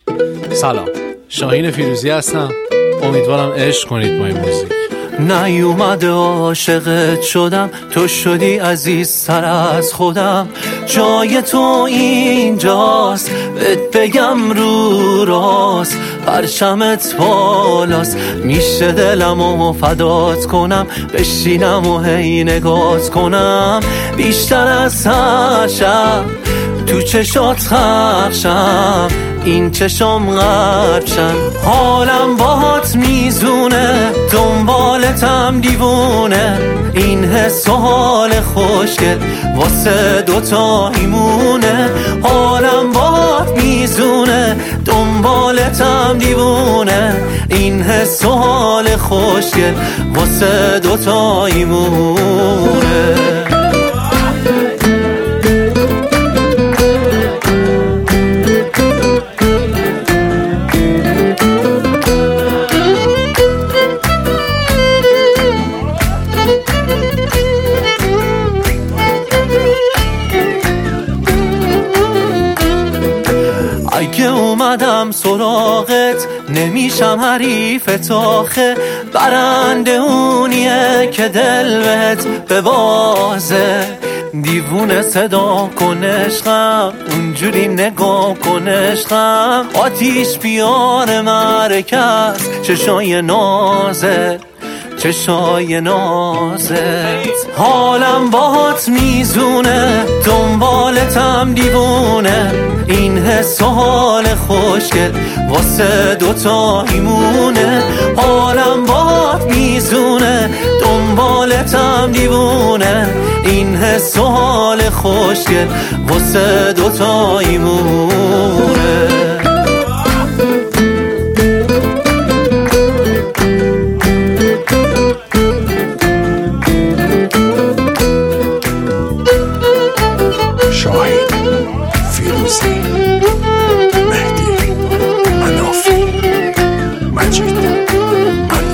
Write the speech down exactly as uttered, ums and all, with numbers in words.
سلام، شاهین فیروزی هستم. امیدوارم عشق کنید با این موزیک. نیومده عاشقت شدم، تو شدی عزیزتر از خودم. جای تو اینجاست، بهت بگم رو راست، پرچمت بالاست. میشه دلمو فدات کنم، بشینم و هی نگات کنم. بیشتر از هر شب تو چشات خرشم، این چشم غربشن. حالم باهات میزونه، دنبالتم دیوونه. این حس و حال خوشگل واسه دوتا ایمونه. حالم باهات میزونه، دنبالتم دیوونه. این حس و حال خوشگل واسه دوتا ایمونه. اگه اومدم سراغت نمیشم حریف تاخه. برنده اونیه که دل بهت ببازه. دیوونه صدا کن عشقم، اونجوری نگاه کن عشقم. آتیش بیار مرکز، چشای نازه چشای نازت. حالم باهات میزونه، دنبالتم دیوونه. این حس و حال خوشگل واسه دوتا ایمونه. حالم باهات میزونه، دنبالتم دیوونه. این حس و حال خوشگل واسه دوتا ایمونه. شاهین فیروزی، مهدی منافی، مجید